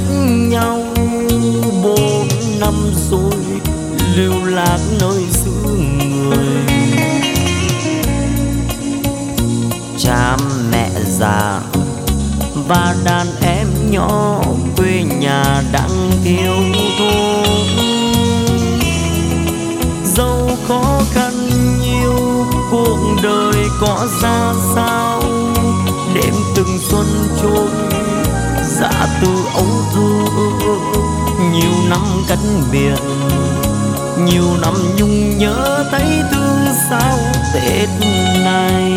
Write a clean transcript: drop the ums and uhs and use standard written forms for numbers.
nhau 4 năm rồi lưu lạc nơi xứ người. Cha mẹ già và đàn em nhỏ quê nhà đang thiếu thốn. Dẫu khó khăn nhiều cuộc đời có ra sao, đêm từng xuân trôi dạ từ âu thơ. Nhiều năm cách biệt, nhiều năm nhung nhớ thấy thương sao Tết này.